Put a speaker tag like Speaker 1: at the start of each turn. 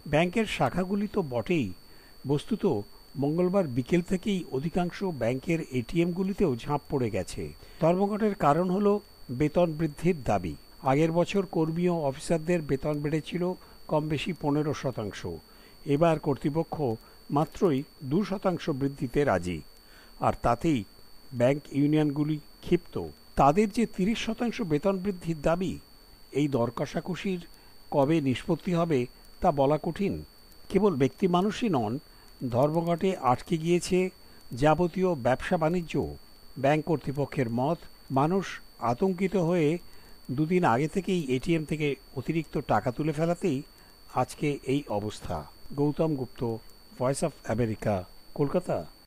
Speaker 1: ব্যাংকের শাখাগুলি তো বটেই, বস্তুত মঙ্গলবার বিকেল থেকেই অধিকাংশ ব্যাংকের এটিএমগুলিতেও ঝাঁপ পড়ে গেছে। ধর্মঘটের কারণ হলো বেতন বৃদ্ধির দাবি। আগের বছর কর্মী ও অফিসারদের বেতন বেড়েছিল কম বেশি 15%। এবার কর্তৃপক্ষ মাত্রই 2% বৃদ্ধিতে রাজি, আর তাতেই ব্যাংক ইউনিয়নগুলি ক্ষিপ্ত। তাদের যে 30% বেতন বৃদ্ধির দাবি, এই দর কষাকষির কবে নিষ্পত্তি হবে তা বলা কঠিন। কেবল ব্যক্তি মানুষই নন, ধর্মঘটে আটকে গিয়েছে যাবতীয় ব্যবসা বাণিজ্য। ব্যাংক কর্তৃপক্ষের মত, মানুষ আতঙ্কিত হয়ে দুদিন আগে থেকেই এটিএম থেকে অতিরিক্ত টাকা তুলে ফেলাতেই আজকে এই অবস্থা। Gautam Gupta, voice of America, Kolkata.